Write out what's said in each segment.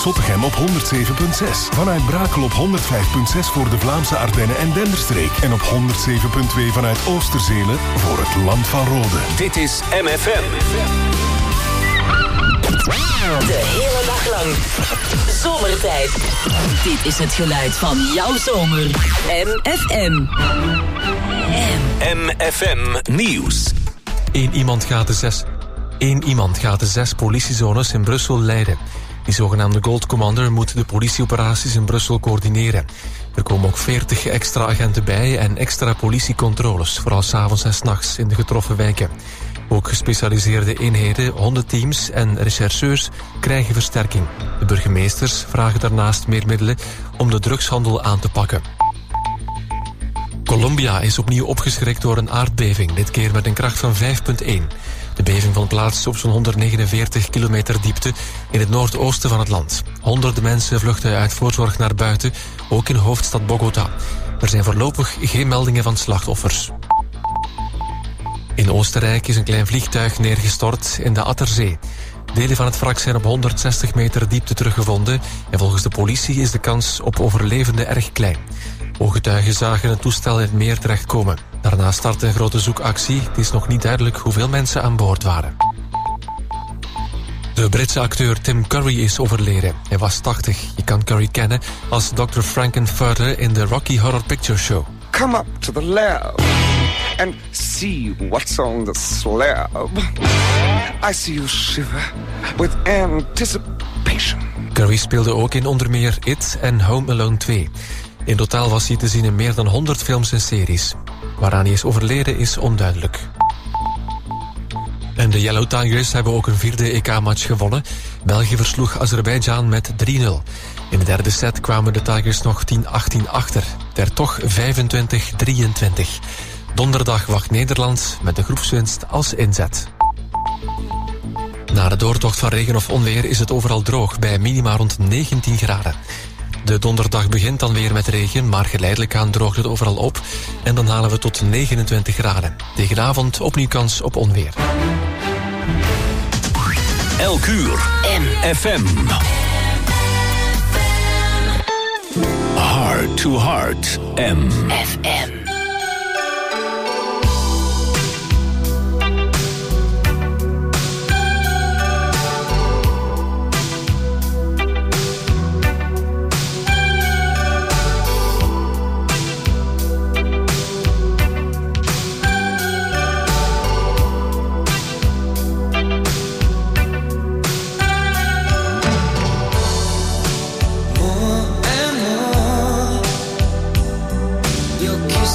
Zottegem op 107.6. Vanuit Brakel op 105.6 voor de Vlaamse Ardennen en Denderstreek. En op 107.2 vanuit Oosterzelen voor het Land van Rode. Dit is MFM. De hele dag lang. Zomertijd. Dit is het geluid van jouw zomer. MFM. MFM Nieuws. Eén iemand gaat de 6 politiezones in Brussel leiden. Die zogenaamde Gold Commander moet de politieoperaties in Brussel coördineren. Er komen ook 40 extra agenten bij en extra politiecontroles, vooral 's avonds en 's nachts in de getroffen wijken. Ook gespecialiseerde eenheden, hondenteams en rechercheurs krijgen versterking. De burgemeesters vragen daarnaast meer middelen om de drugshandel aan te pakken. Colombia is opnieuw opgeschrikt door een aardbeving, dit keer met een kracht van 5,1. De beving vond plaats op zo'n 149 kilometer diepte in het noordoosten van het land. Honderden mensen vluchten uit voorzorg naar buiten, ook in hoofdstad Bogota. Er zijn voorlopig geen meldingen van slachtoffers. In Oostenrijk is een klein vliegtuig neergestort in de Atterzee. Delen van het wrak zijn op 160 meter diepte teruggevonden en volgens de politie is de kans op overlevenden erg klein. Ooggetuigen zagen het toestel in het meer terechtkomen. Daarna startte een grote zoekactie. Het is nog niet duidelijk hoeveel mensen aan boord waren. De Britse acteur Tim Curry is overleden. Hij was 80. Je kan Curry kennen als Dr. Frankenfurter in de Rocky Horror Picture Show. Come up to the lab and see what's on the slab. I see you shiver with anticipation. Curry speelde ook in onder meer It en Home Alone 2. In totaal was hij te zien in meer dan 100 films en series. Waaraan hij is overleden is onduidelijk. En de Yellow Tigers hebben ook een 4e EK-match gewonnen. België versloeg Azerbeidzjan met 3-0. In de derde set kwamen de Tigers nog 10-18 achter. Het werd toch 25-23. Donderdag wacht Nederland met de groepswinst als inzet. Na de doortocht van regen of onweer is het overal droog bij minima rond 19 graden. De donderdag begint dan weer met regen, maar geleidelijk aan droogt het overal op. En dan halen we tot 29 graden. Tegen de avond opnieuw kans op onweer. Elk uur. MFM. Heart to Heart. MFM. Your kiss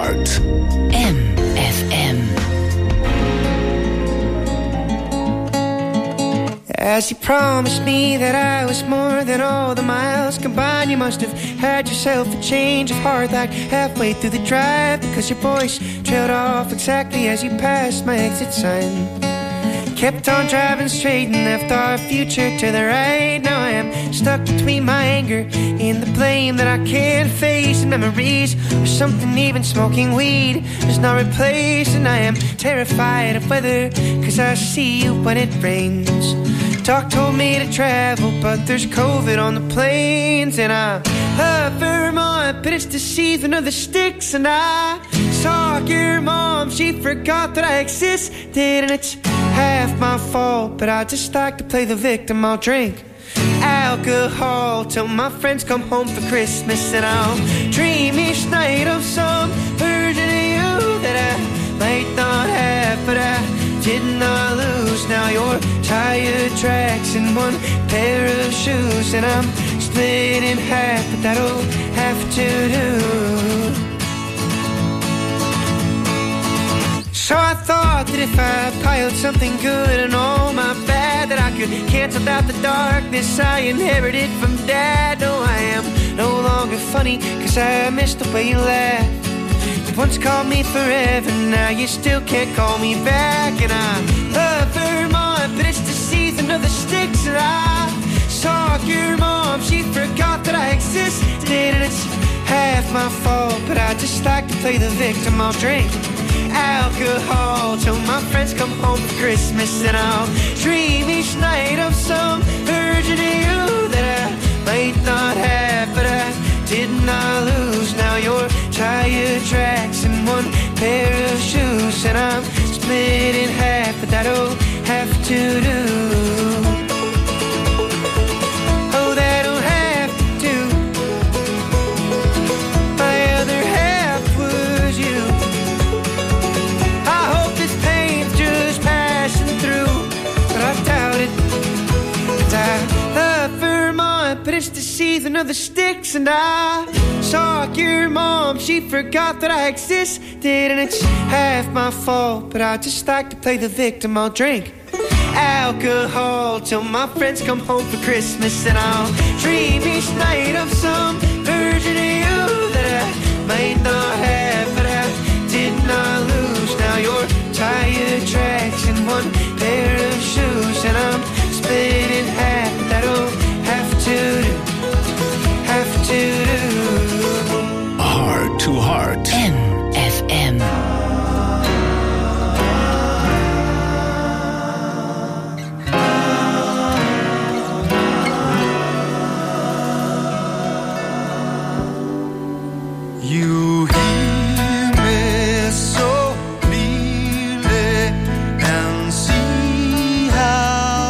Heart. MFM. As you promised me that I was more than all the miles combined, you must have had yourself a change of heart like halfway through the drive, because your voice trailed off exactly as you passed my exit sign. Kept on driving straight and left our future to the right. Now I am stuck between my anger and the blame that I can't face, and memories of something even smoking weed does not replace. And I am terrified of weather, cause I see you when it rains. Doc told me to travel, but there's COVID on the planes. And I love Vermont, but it's the season of the sticks. And I saw your mom, she forgot that I existed. And it's half my fault, but I just like to play the victim. I'll drink alcohol till my friends come home for Christmas. And I'll dream each night of some version of you that I might not have, but I did not lose. Now your tire tracks in one pair of shoes, and I'm split in half, but that'll have to do. So I thought that if I piled something good and all my bad, that I could cancel out the darkness I inherited from Dad. No, I am no longer funny, cause I missed the way you laughed. You once called me forever, now you still can't call me back. And I love Vermont, but it's the season of the sticks. And I saw your mom, she forgot that I existed. And it's half my fault, but I just like to play the victim. I'll drink alcohol till my friends come home for Christmas. And I'll dream each night of some version of you that I might not have, but I did not lose. Now your tire tracks in one pair of shoes, and I'm split in half, but that'll have to do. Oh, that'll have to do. My other half was you. I hope this pain's just passing through, but I doubt it. 'Cause I love Vermont, but it's the season of the sticks. And I saw your mom, she forgot that I existed. And it's half my fault, but I just like to play the victim. I'll drink alcohol till my friends come home for Christmas. And I'll dream each night of some version of you that I might not have, but I did not lose. Now your tire tracks in one pair of shoes, and I'm split in half. That'll have to do, have to do. Heart to Heart. MFM. You hear me so clearly and see how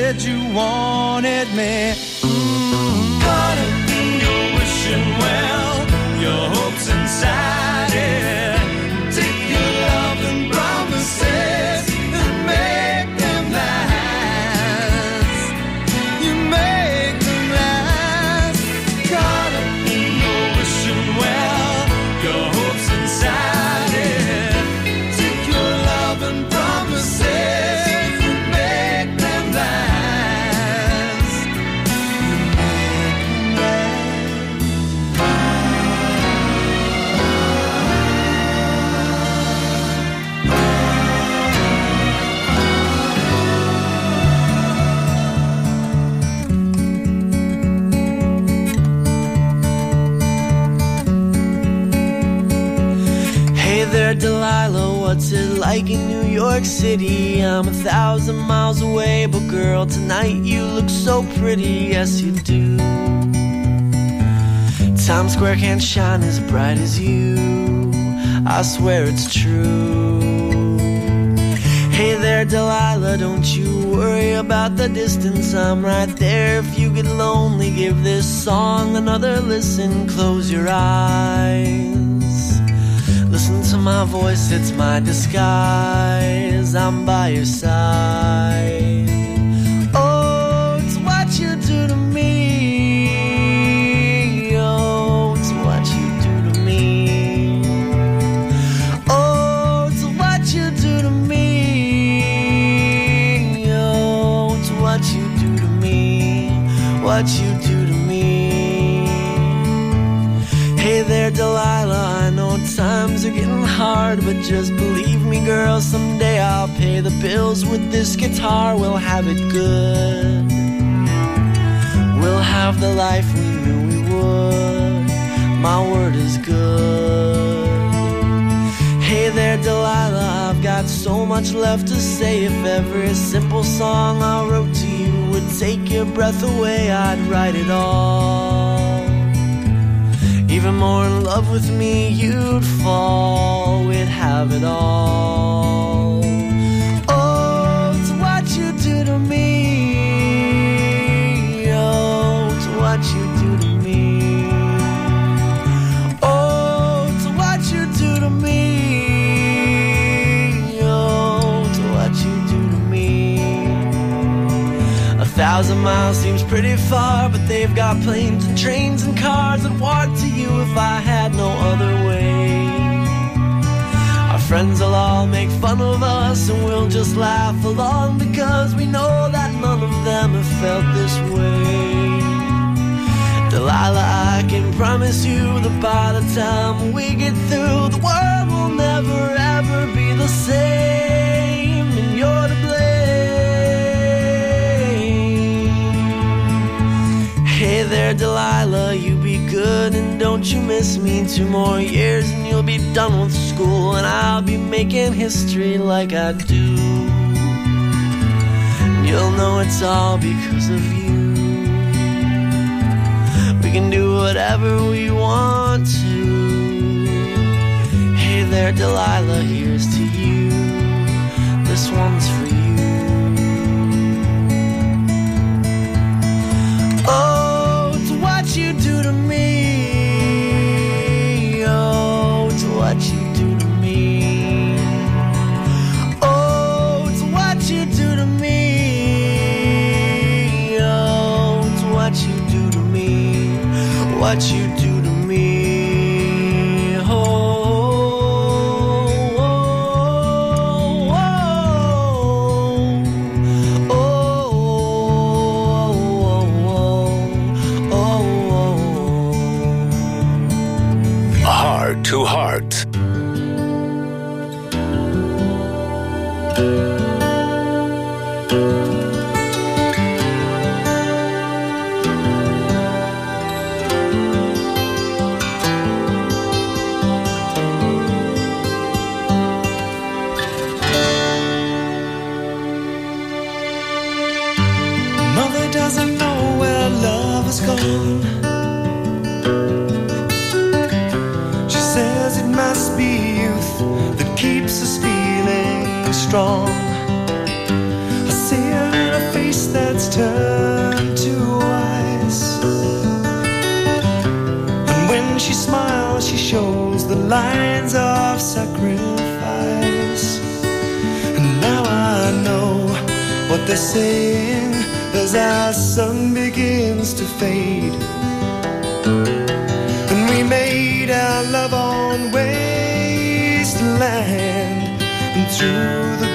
said you wanted me. Gotta be your wishing well, your hopes inside it. Take your love and promises and make them last. You make them last. Gotta be your wishing well, your hopes inside it. Take your love and promises and make them last. Hey there, Delilah, what's it like in New York City? I'm 1,000 miles away, but girl, tonight you look so pretty, yes you do. Times Square can't shine as bright as you, I swear it's true. Hey there, Delilah, don't you worry about the distance, I'm right there. If you get lonely, give this song another listen, close your eyes. Listen to my voice, it's my disguise, I'm by your side. Oh, it's what you do to me. Oh, it's what you do to me. Oh, it's what you do to me. Oh, it's what you do to me. What you do to me. Hey there, Delilah, I know times are getting hard, but just believe me, girl, someday I'll pay the bills with this guitar. We'll have it good. We'll have the life we knew we would. My word is good. Hey there, Delilah, I've got so much left to say. If every simple song I wrote to you would take your breath away, I'd write it all. Even more in love with me, you'd fall. We'd have it all. Oh, it's what you do to me. Oh, it's what you do to me. Oh, it's what you do to me. Oh, it's what you do to me. 1,000 miles seems pretty far, but they've got planes and trains and cars that walk to you if I had no other way. Our friends will all make fun of us and we'll just laugh along because we know that none of them have felt this way. Delilah, I can promise you that by the time we get through, the world will never ever be the same, and you're to blame. Hey there, Delilah, you be good and don't you miss me. 2 more years and you'll be done with school, and I'll be making history like I do. And you'll know it's all because of you. We can do whatever we want to. Hey there, Delilah, here's to you. This one's for you. Oh, it's what you do to me. Oh, it's what you do to me. Oh, it's what you do to me. Oh, it's what you do to me. What you do to me. Oh. Heart to Heart. Mother doesn't know where love has gone. Says it must be youth that keeps us feeling strong. I see it in a face that that's turned to ice. And when she smiles, she shows the lines of sacrifice. And now I know what they're saying as our sun begins to fade. And we made our love on wasteland and through the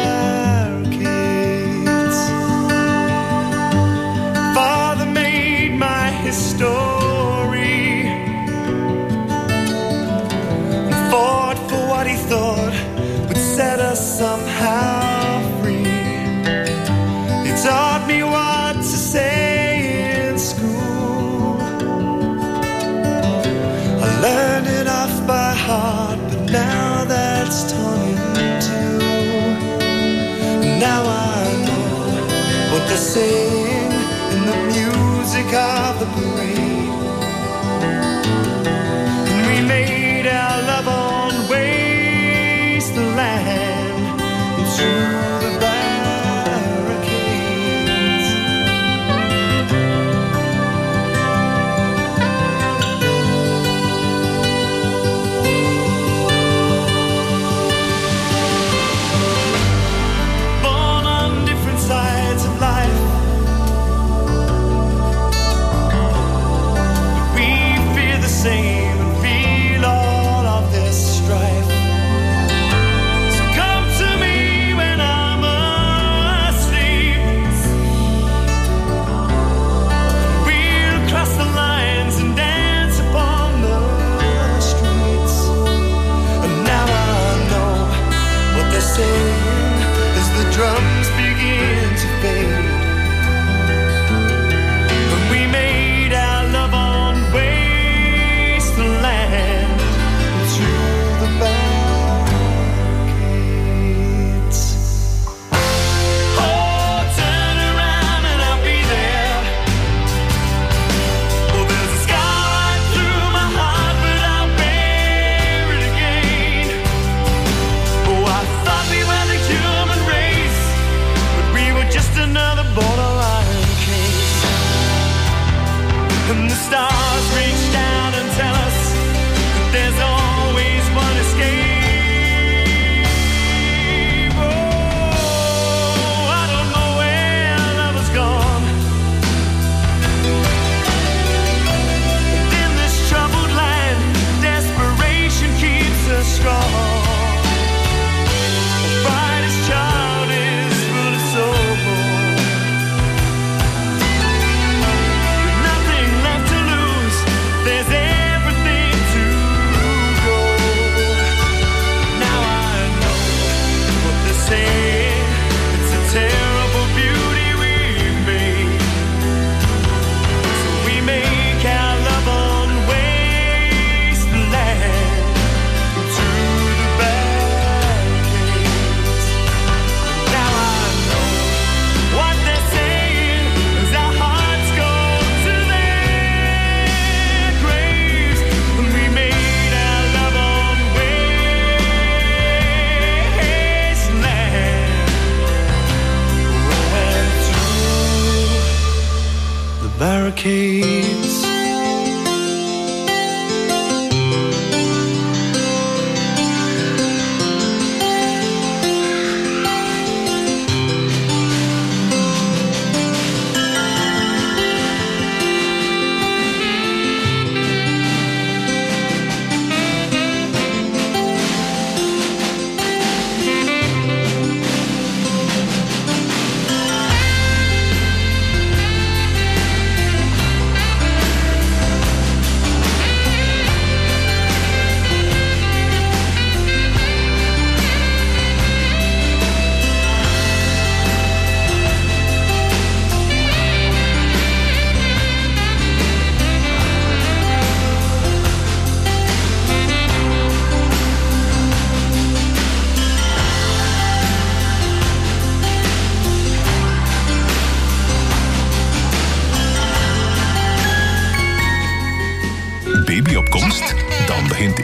barricades. Father made my history and fought for what he thought would set us somehow free. He taught me what to say in school. I learned it off by heart, but now that's torn in two. Now I know what they're saying in the music of the parade. And we made our love on wasteland and through the barricades. Born on different sides of life, we fear the same and feel all of this strife. So come to me when I'm asleep. We'll cross the lines and dance upon the streets. And now I know what they're saying as the drums begin to fade. When we made our love on wasteland and through the barricades. Oh, turn around and I'll be there. Oh, there's a scar right through my heart, but I'll bear it again. Oh, I thought we were the human race, but we were just another borderline case. And the stars reach down and tell us that there's always one escape. Oh, I don't know where love has gone. But in this troubled land, desperation keeps us strong. The brightest child is full of soul. With nothing left to lose, there's everything to go. Now I know what they're saying. It's a terrible beauty we've made. So we make our love on wasteland through the barricades. Now I know what they're saying as our hearts go to their graves. And we made our love on wasteland and through the barricades.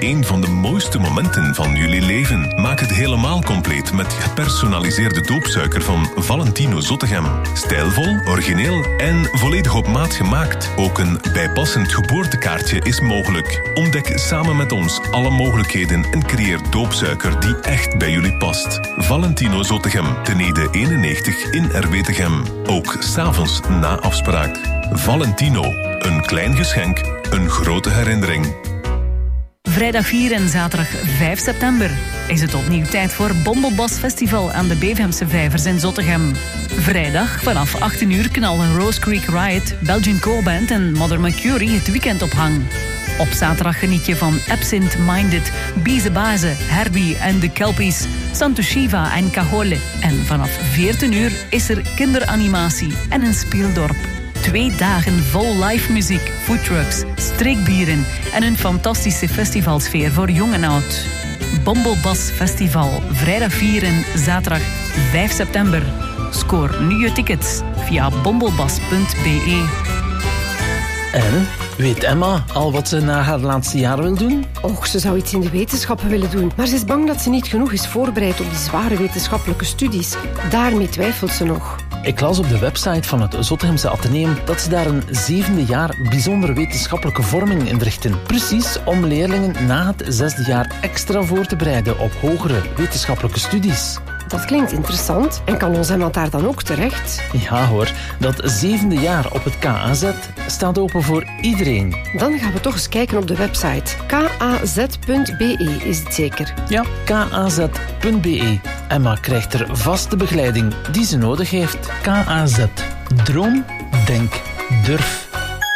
een van de mooiste momenten van jullie leven. Maak het helemaal compleet met gepersonaliseerde doopsuiker van Valentino Zottegem. Stijlvol, origineel en volledig op maat gemaakt. Ook een bijpassend geboortekaartje is mogelijk. Ontdek samen met ons alle mogelijkheden en creëer doopsuiker die echt bij jullie past. Valentino Zottegem, ten Ede 91 in Erwetegem. Ook 's avonds na afspraak. Valentino, een klein geschenk, een grote herinnering. Vrijdag 4 en zaterdag 5 september is het opnieuw tijd voor Bombelbas Festival aan de Bevemse Vijvers in Zottegem. Vrijdag vanaf 18 uur knallen Rose Creek Riot, Belgian Co-Band en Mother Mercury het weekend op hang. Op zaterdag geniet je van Absent Minded, Bize Baze, Herbie en de Kelpies, Santo Shiva en Cajole. En vanaf 14 uur is er kinderanimatie en een speeldorp. 2 dagen vol live muziek, foodtrucks, streekbieren en een fantastische festivalsfeer voor jong en oud. Bombelbas Festival, vrijdag 4 en zaterdag 5 september. Scoor nu je tickets via bombelbas.be. En weet Emma al wat ze na haar laatste jaar wil doen? Och, ze zou iets in de wetenschappen willen doen. Maar ze is bang dat ze niet genoeg is voorbereid op die zware wetenschappelijke studies. Daarmee twijfelt ze nog. Ik las op de website van het Zottegemse Atheneum dat ze daar een 7e jaar bijzondere wetenschappelijke vorming inrichten. Precies om leerlingen na het 6e jaar extra voor te bereiden op hogere wetenschappelijke studies. Dat klinkt interessant. En kan ons Emma daar dan ook terecht? Ja hoor, dat 7e jaar op het KAZ staat open voor iedereen. Dan gaan we toch eens kijken op de website. kaz.be is het zeker? Ja, kaz.be. Emma krijgt er vaste begeleiding die ze nodig heeft. KAZ. Droom, denk, durf.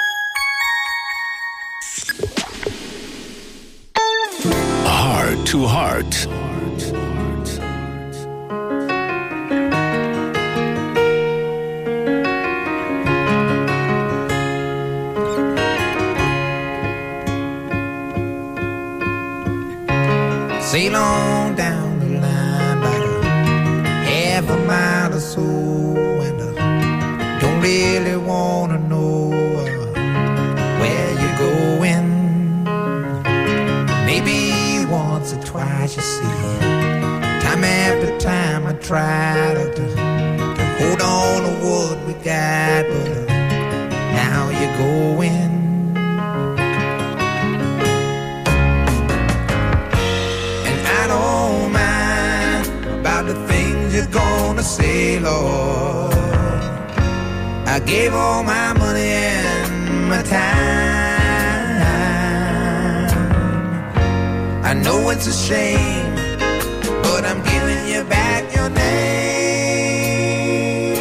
Heart to Heart. Sail on down the line about a half a mile or so, and don't really wanna know where you're going. Maybe once or twice you see, time after time I try to hold on to what we got, but now you're going. Don't mind about the things you're gonna say, Lord. I gave all my money and my time. I know it's a shame, but I'm giving you back your name.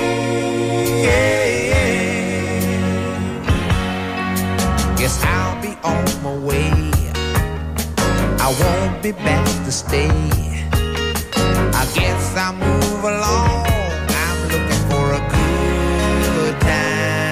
Guess I'll be on my way. I won't be back to stay. I guess I'll move along. I'm looking for a good time.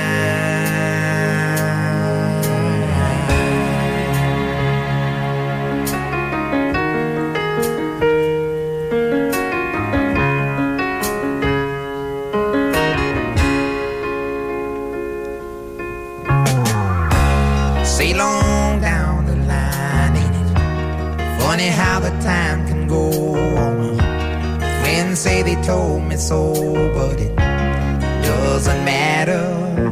Sail on down the line, ain't it funny how the time can go on? Friends say they told me so, but it doesn't matter.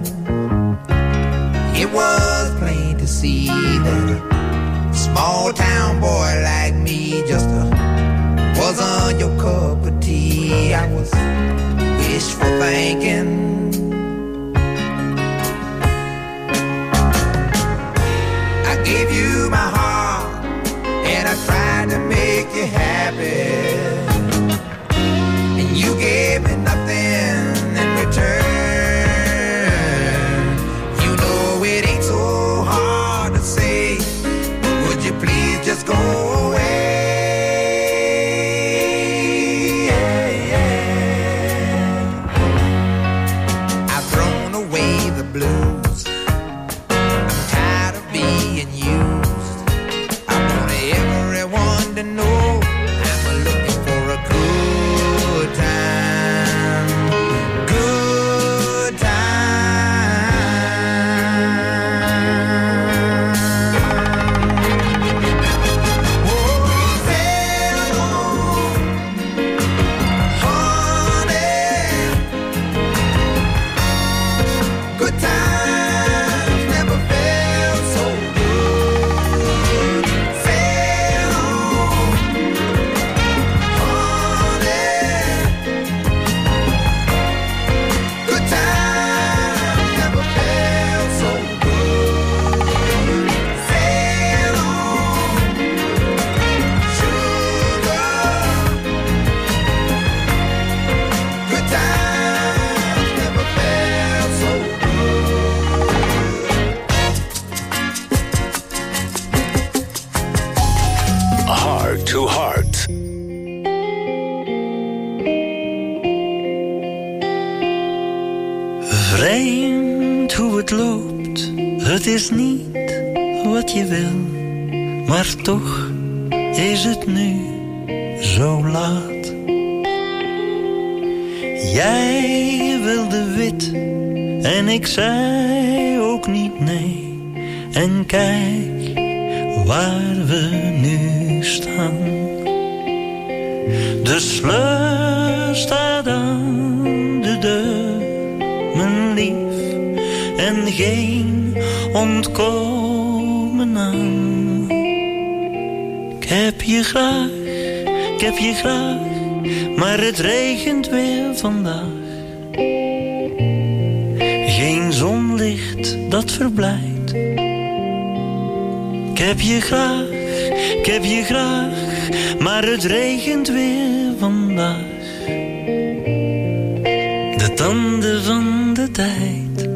It was plain to see that a small town boy like me just wasn't your cup of tea. I was wishful thinking. I gave you my heart and I tried to make you happy, and you gave me nothing in return. You know it ain't so hard to say, would you please just go away? Vreemd hoe het loopt, het is niet wat je wil, maar toch is het nu zo laat. Jij wilde wit en ik zei ook niet nee. En kijk waar we nu staan. De sleur staat aan de deur, mijn lief, en geen ontkomen aan. Ik heb je graag, maar het regent weer vandaag. Geen zonlicht dat verblijdt. Ik heb je graag, maar het regent weer vandaag. De tanden van de tijd.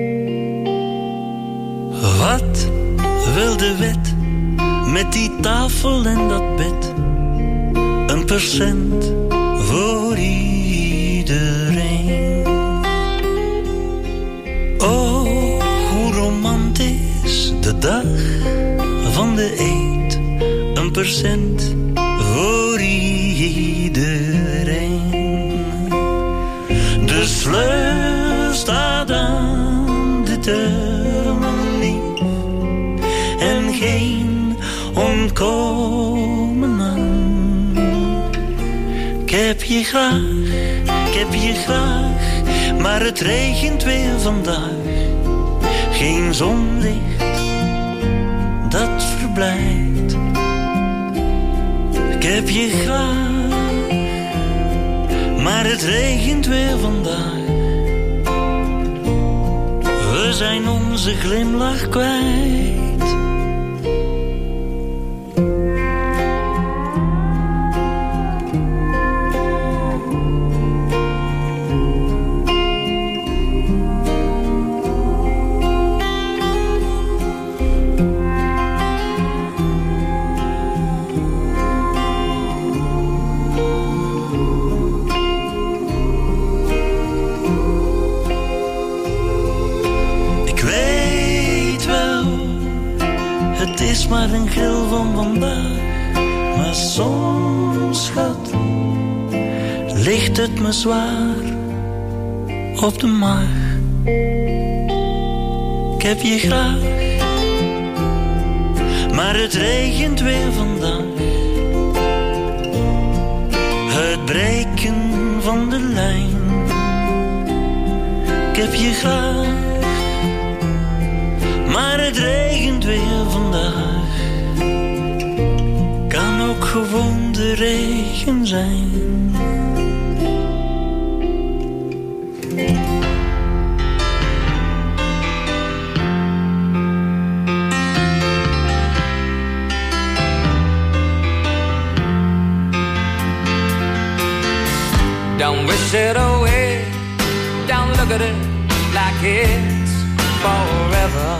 Wat wil de wet met die tafel en dat bed? 1% voor iedereen. Oh, hoe romantisch de dag van de eet. 1% voor iedereen. De sleur staat aan de deur, mijn lief, en geen ontkomen aan. Ik heb je graag, maar het regent weer vandaag. Geen zonlicht dat verblijdt. Ik heb je graag, maar het regent weer vandaag. We zijn onze glimlach kwijt. Maar een gril van vandaag. Maar soms, schat, ligt het me zwaar op de maag. Ik heb je graag, maar het regent weer vandaag. Het breken van de lijn. Ik heb je graag, maar het regent weer vandaag. Kan ook gewoon de regen zijn. Don't wish it away. Don't look at it like it's forever.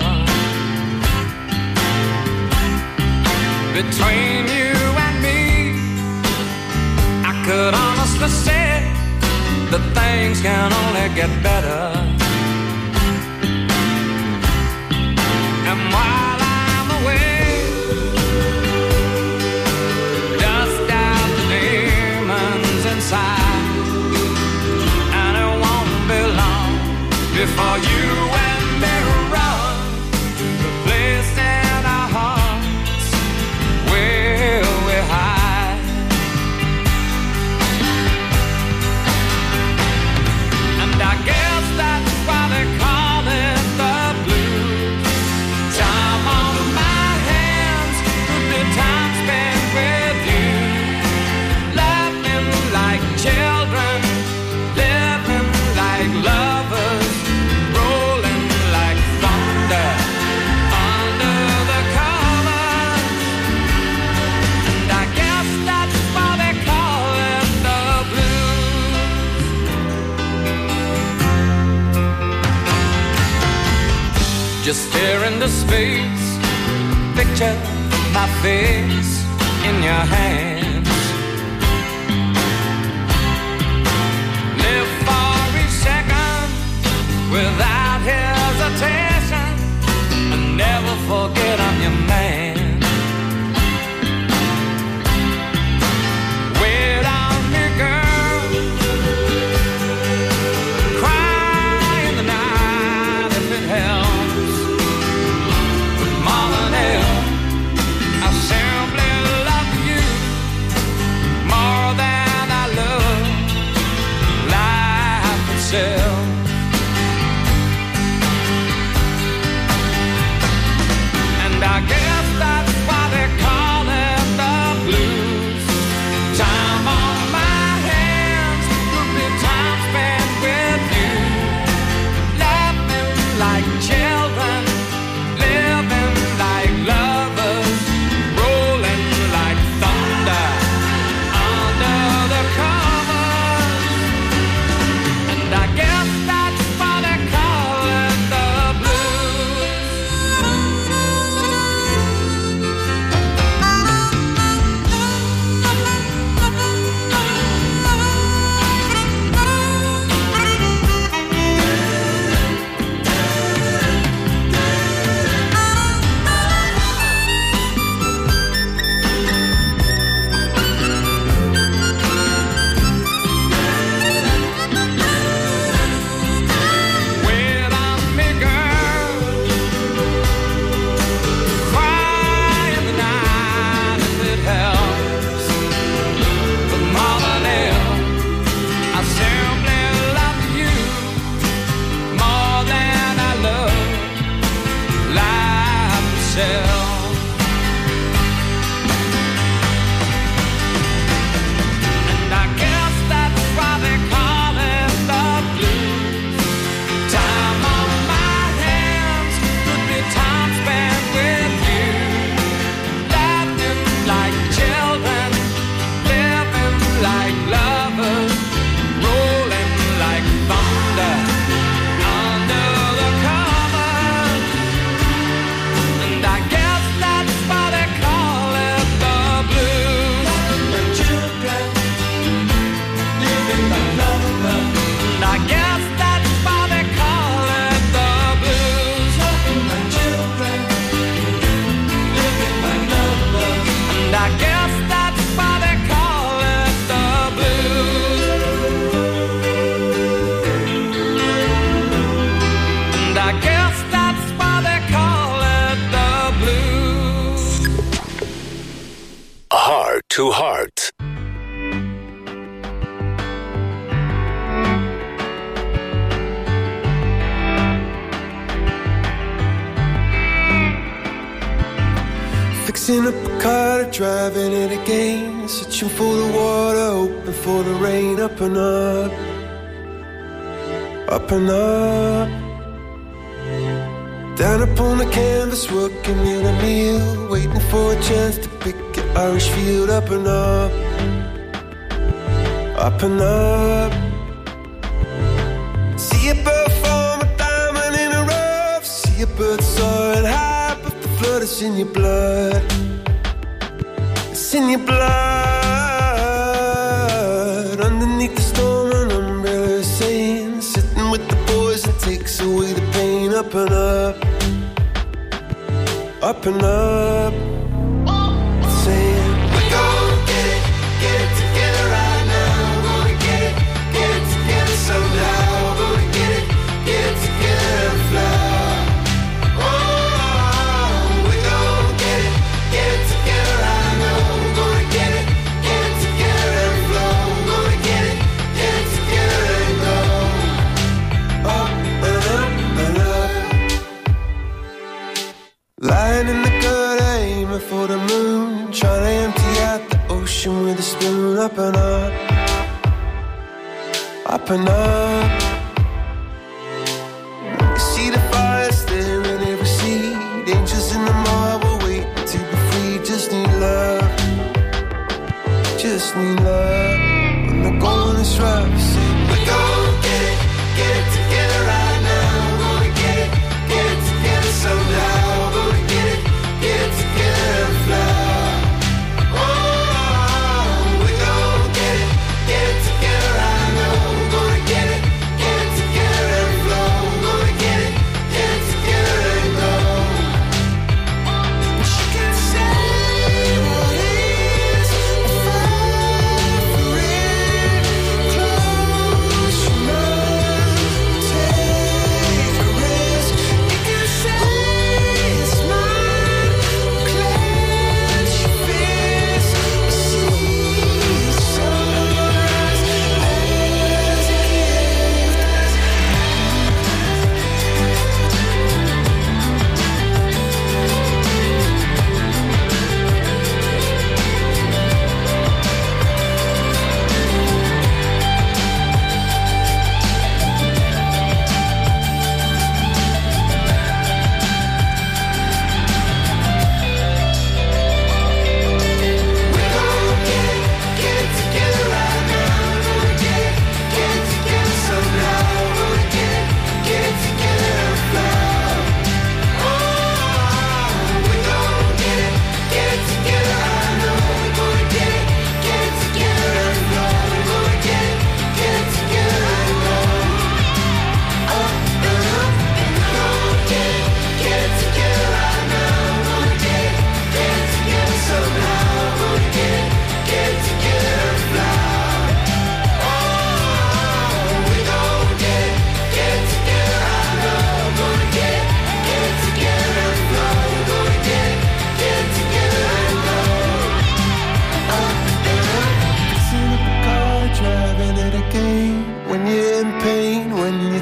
Between you and me, I could honestly say that things can only get better. And while I'm away, dust out the demons inside. And it won't be long before you and me run to the place in our hearts where we hide. And I guess that's why they call it the blues. Time on my hands could be time spent with you, laughing like children, living like lovers, rolling like thunder under the covers. And I guess that's why they call it the blues. Just stare into space, picture my face in your hands. Live for each second with myself. And I guess that's why they call it the blues. Time on my hands could be time spent with you, laughing like children, living like lovers, rolling like thunder under the covers. And I guess that's why they call it the wait on me, girl. Cry in the night if it helps. But more than ever, I simply love you more than I love life itself. And I guess that's why they call it the blues. Time on my hands could be time spent with you, laughing like children, living like lovers, rolling like thunder under the covers. And I guess that's why they call it the blues. Like children, living like lovers. And I guess that's why they call it the blues. Like children, living like lovers. And I guess that's why they call it the blues. And I guess that's why they call it the blues. Heart to Heart. Fixing up a car, driving it again, searching for the water, hoping for the rain. Up and up, up and up. Down upon the canvas, working in a meal, waiting for a chance to pick an Irish field. Up and up, up and up. See a bird form a diamond in a rough. See a bird soaring high, but the flood is in your blood. It's in your blood. Underneath the storm, an umbrella is saying, sitting with the boys, it takes away the pain. Up and up, up and up. Saying, we're gonna get it together right now. We're gonna get it together somehow. We're gonna get it together and fly. Oh, we're gonna get it together right now. We're gonna get it together and flow. We're gonna get it together and go. Up and up and up. Lying in the gutter, aiming for the moon, trying to empty out the ocean with a spoon. Up and up, up and up. You see the fire staring in every seed, angels in the marble waiting to be free. Just need love, just need love. When the going is rough, say we're gonna get it together right now. We're gonna get it together somehow. We're gonna get it together and fly. Oh, we're gonna get it together right now. We're gonna get it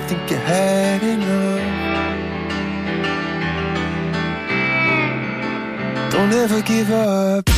think you had enough. Don't ever give up.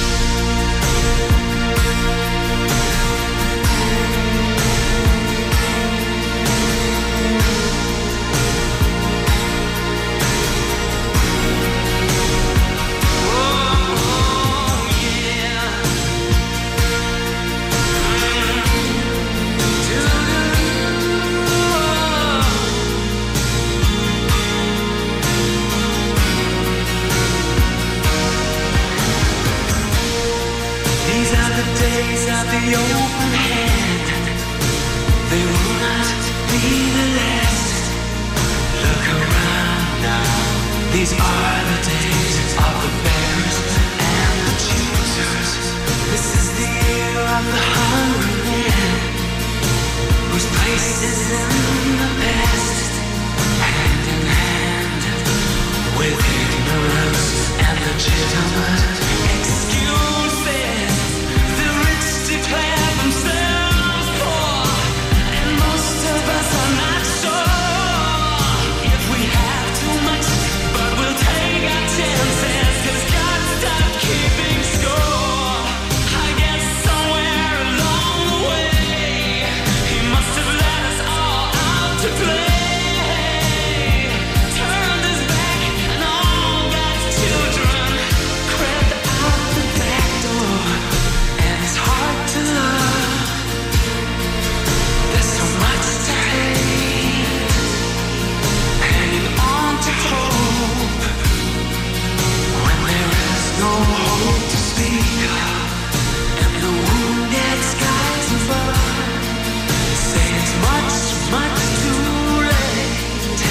Days of the open hand, they will not be the last. Look around now, these are the days of the bearers and the choosers. This is the year of the hungry man, whose place is in the past. Hand in hand with ignorance and the gentleman excuses. Declare themselves poor, and most of us are not sure if we have too much, but we'll take our chances, 'cause God stopped keeping score. I guess somewhere along the way, He must have let us all out to play. Turned His back and all God's children crept out the back door. Hard to love, there's so much to hate, hanging on to hope when there is no hope to speak of, and the wounded skies above say it's much, much too late.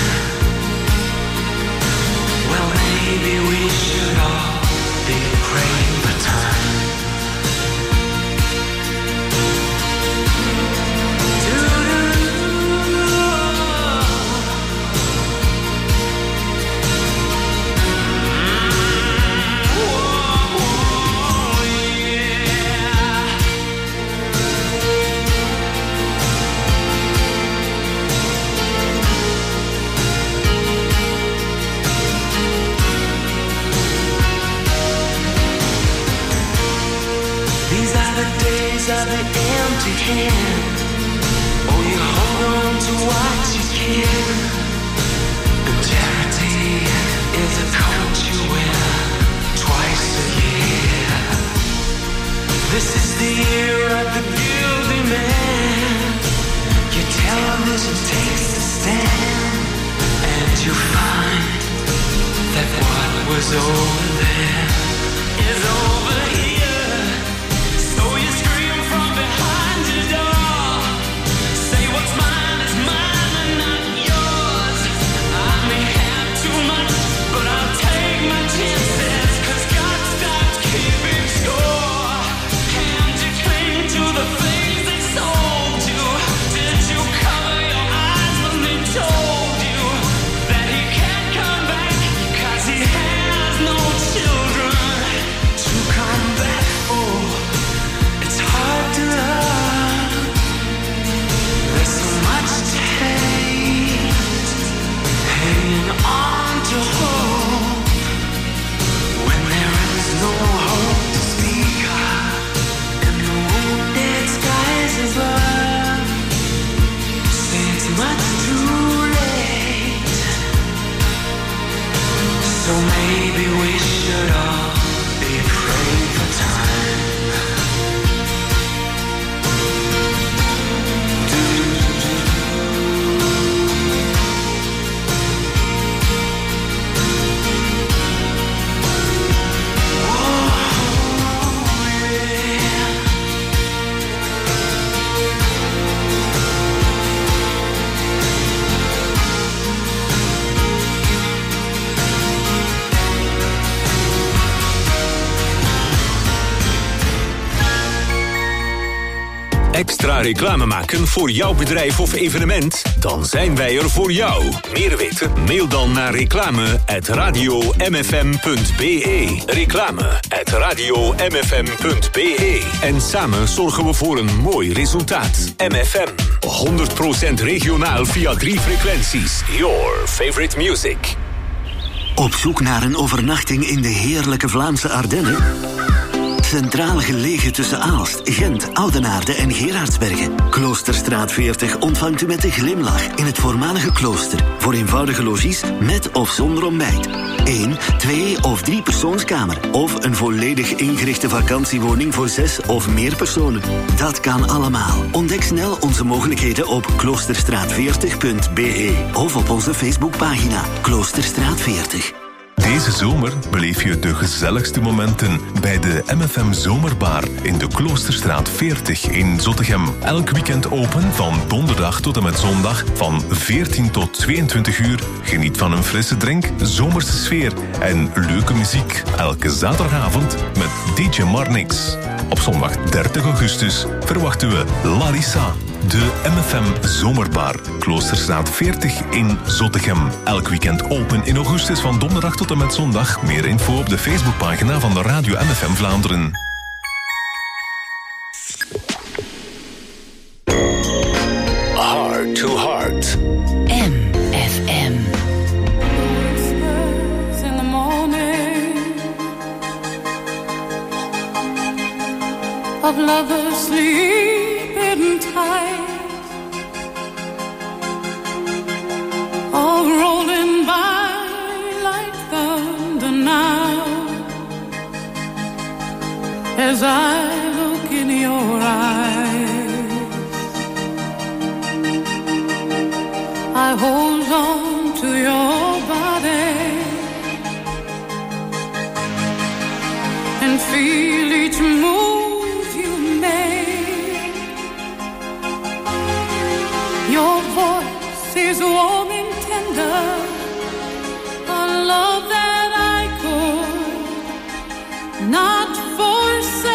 Well, maybe we should all be praying for time. Of the empty hand, oh, you hold on to what you can. And charity is a coat you wear twice a year. This is the year of the guilty man. Your television takes a stand, and you find that what was over there is over here. Behind your door, say what's mine is mine and not yours. I may have too much, but I'll take my chances, 'cause God stopped keeping score. And you cling to the things they sold you. Did you cover your eyes when they told you that He can't come back, 'cause He has no children to come back for? It's hard to love, there's so much to hate, hanging on to hope when there is no hope to speak of, and the wounded skies above say it's much too late. So maybe we should all be praying for time. extra reclame maken voor jouw bedrijf of evenement? Dan zijn wij er voor jou. Meer weten? Mail dan naar reclame@radiomfm.be. Reclame@radiomfm.be. En samen zorgen we voor een mooi resultaat. MFM. 100% regionaal via 3 frequenties. Your favorite music. Op zoek naar een overnachting in de heerlijke Vlaamse Ardennen? Centraal gelegen tussen Aalst, Gent, Oudenaarde en Gerardsbergen. Kloosterstraat 40 ontvangt u met een glimlach in het voormalige klooster. Voor eenvoudige logies met of zonder ontbijt. 1, 2 of 3 persoonskamer. Of een volledig ingerichte vakantiewoning voor 6 of meer personen. Dat kan allemaal. Ontdek snel onze mogelijkheden op kloosterstraat40.be of op onze Facebookpagina Kloosterstraat 40. Deze zomer beleef je de gezelligste momenten bij de MFM Zomerbar in de Kloosterstraat 40 in Zottegem. Elk weekend open van donderdag tot en met zondag van 14 tot 22 uur. Geniet van een frisse drink, zomerse sfeer en leuke muziek. Elke zaterdagavond met DJ Marnix. Op zondag 30 augustus verwachten we Larissa. De MFM Zomerbar, Kloosterstraat 40 in Zottegem. Elk weekend open in augustus van donderdag tot en met zondag. Meer info op de Facebookpagina van de Radio MFM Vlaanderen. Heart to Heart. MFM. In the morning of lovers sleeping tight, all rolling by like thunder now, as I look in your eyes, I hold on to your body and feel each move you make. Your voice is warm and tender, a love that I could not forsake,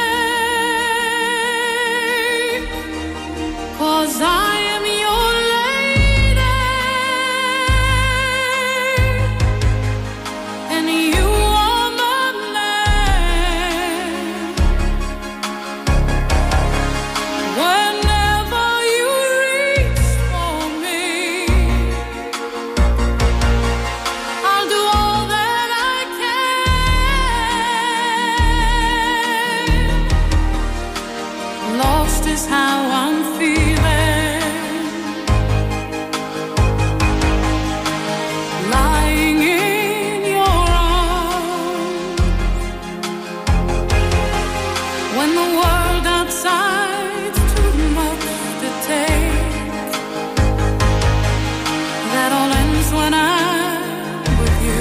'cause I am your lady and you are my man. Whenever you reach for me, I'll do all that I can. Lost is how I'm feeling, lying in your arms, when the world outside's too much to take. That all ends when I'm with you,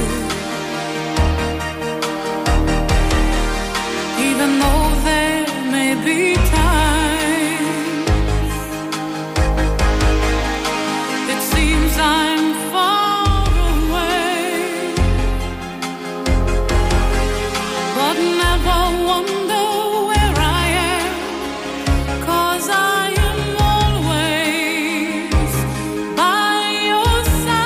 even though there may be times it seems I'm far away, but never wonder where I am, 'cause I am always by your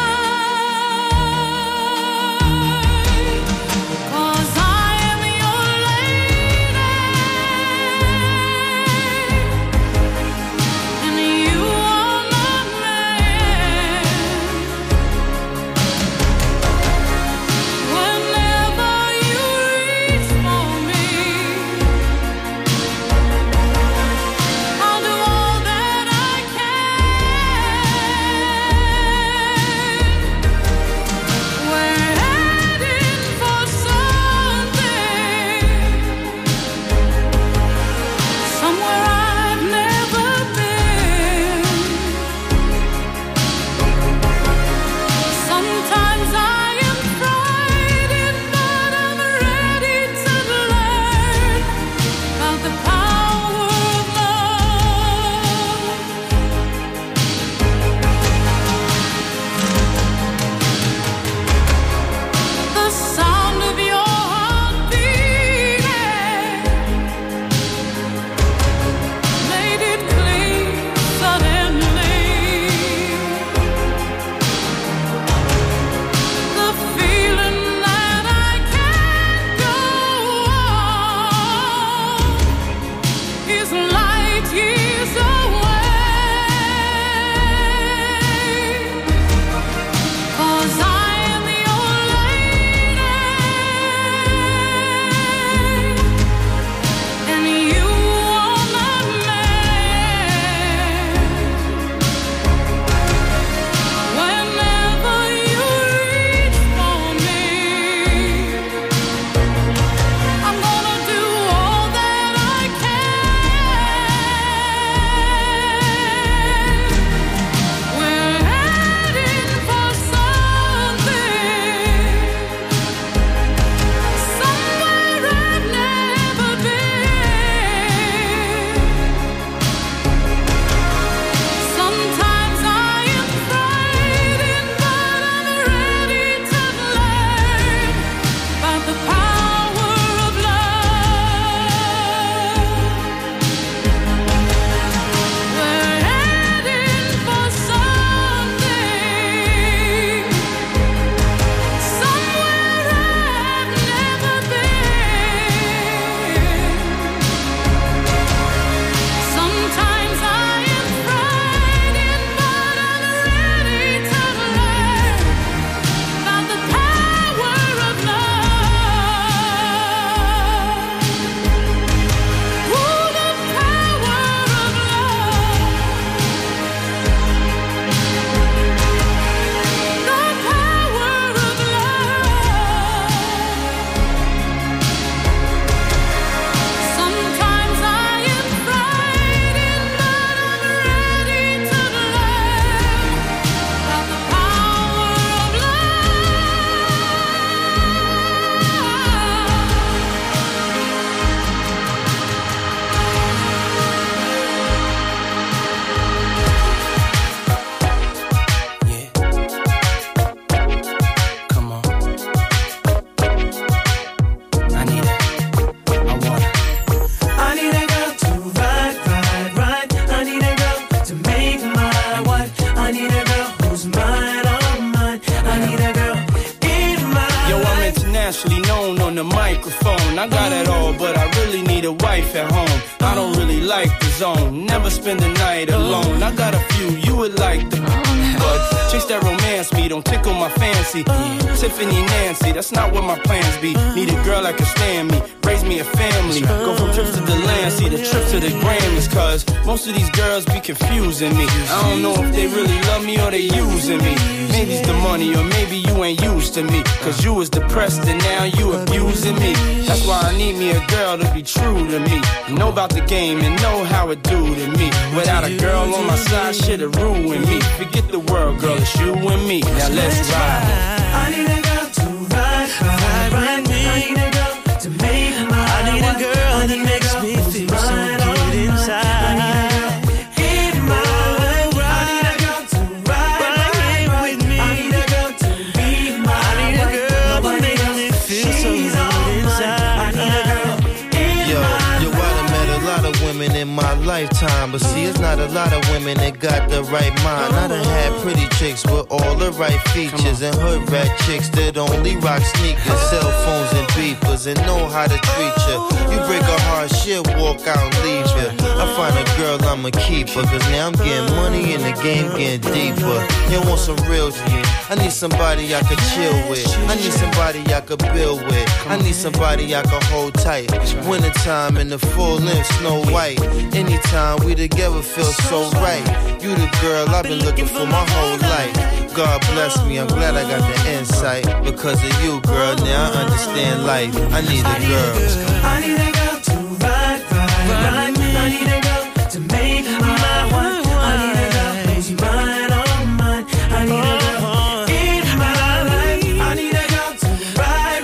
side, 'cause I am your lady and you are my man. internationally known on the microphone. I got it all, but I really need a wife at home. I don't really like the zone, never spend the night alone. I got a few you would like the but chase that romance me, don't tickle my fancy. Tiffany Nancy, that's not what my plans be. Need a girl that can stand me, raise me a family. Go from trips to the land, see the trips to the Grammys. Cause most of these girls be confusing me. I don't know if they really love me or they using me. Maybe it's the money or maybe you ain't used to me. Cause you was depressed and now you abusing me. That's why I need me a girl to be true to me. Know about the game and know how it do to me. Without a girl on my side, shit'll ruin me. Forget the world, girl, it's you and me. Now let's ride. I need a girl to ride me. I need a girl to make my I need a girl that makes me feel so good inside. I need a girl in my life. I need a girl to ride with me. I need a girl to be my I need a girl that makes me feel so good inside. I need a girl in my life. Yo, I done met a lot of women in my lifetime, but see, it's not a lot of women that got the right mind. I done had pretty chicks with all the right features and hood rat chicks that only rock sneakers, cell phones and beepers, and know how to treat you. You break a heart, she'll walk out and leave you. I find a girl, I'ma keep her, cause now I'm getting money and the game getting deeper. You want some real shit? I need somebody I could chill with. I need somebody I could build with. I need somebody I could hold tight. Wintertime in the full length, Snow White. Anytime we together feel so right. You the girl I've been looking for my whole life. God bless me, I'm glad I got the insight. Because of you, girl, now I understand life. I need a girl. I need a girl to ride me. I need a girl to make my wife. I need a girl who's mine, all mine. I need a girl in my life. I need a girl to ride.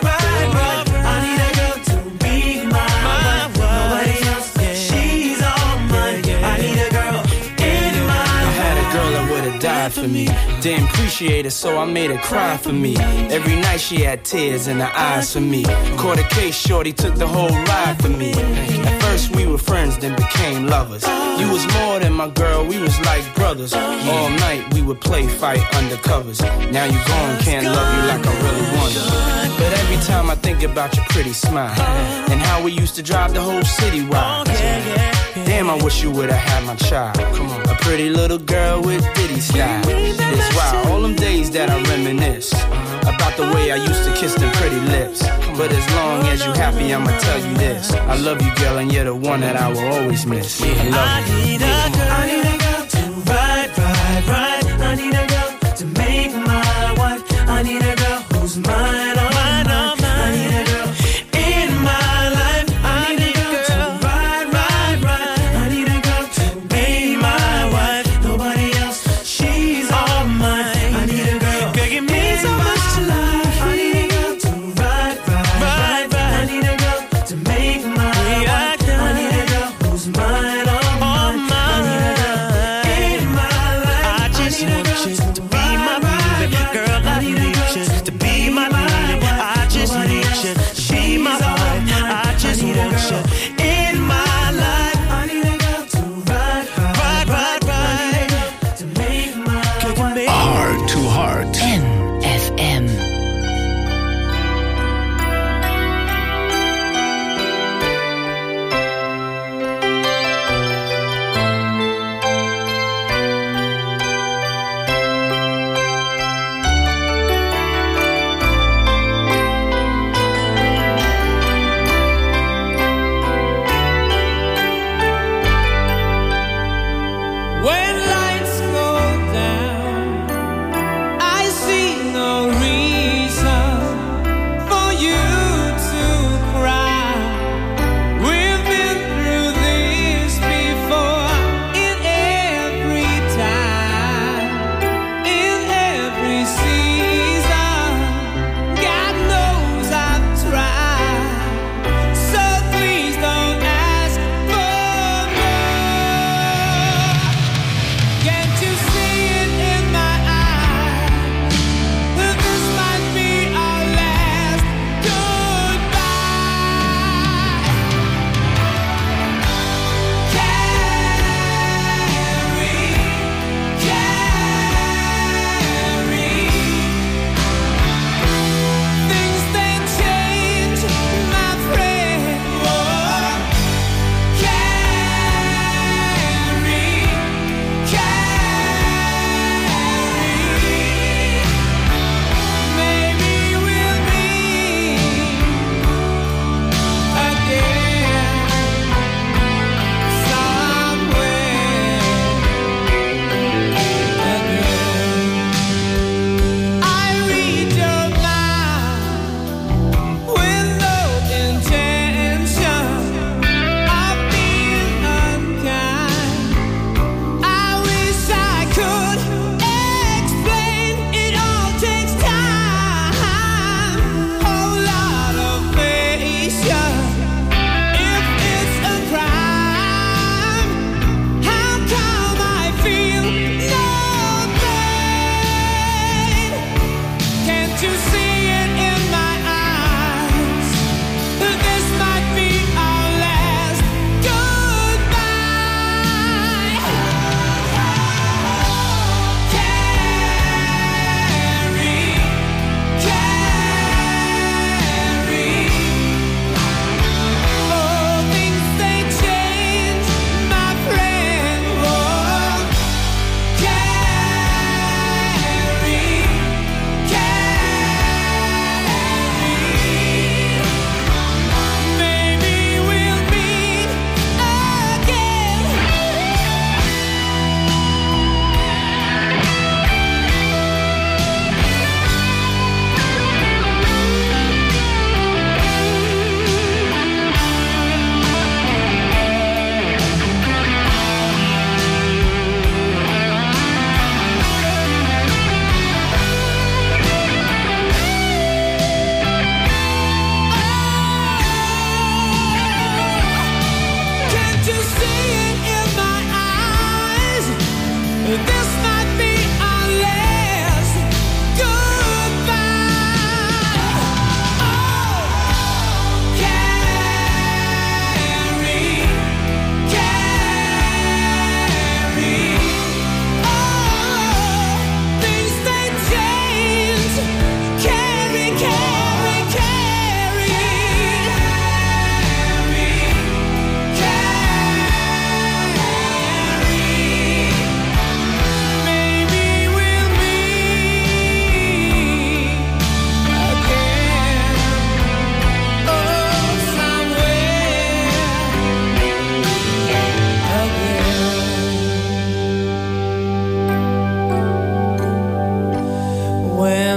I need a girl to be my wife. Nobody else, she's all mine. I need a girl in my life. I had a girl that would've died for me. Didn't appreciate it, so I made her cry for me. Every night she had tears in her eyes for me. Caught a case, shorty took the whole ride for me. At first we were friends, then became lovers. You was more than my girl, we was like brothers. All night we would play fight undercovers. Now you gone, can't love you like I really wanted. But every time I think about your pretty smile and how we used to drive the whole city wild. Damn, I wish you would've had my child. A pretty little girl with ditty style. It's wild, all them days that I reminisce about the way I used to kiss them pretty lips. But as long as you happy, I'ma tell you this. I love you, girl, and you're the one that I will always miss. I love you. I need a girl to ride. I need a girl to make my wife. I need a girl who's mine, all mine. I need a girl in my life. I need a girl to ride. I need a girl to be my wife. Nobody else, she's all mine. I need a girl, give me so much to life. I need a girl to ride. I need a girl to make my wife. I need a girl who's mine, all mine. I need a girl in my life. I just want you to be my baby girl. I need you to be my baby. I just need you to be my wife. I just want you in my life. I need a girl to ride. I need a girl to make my wife. Heart to Heart. NFM.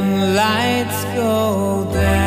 lights go down.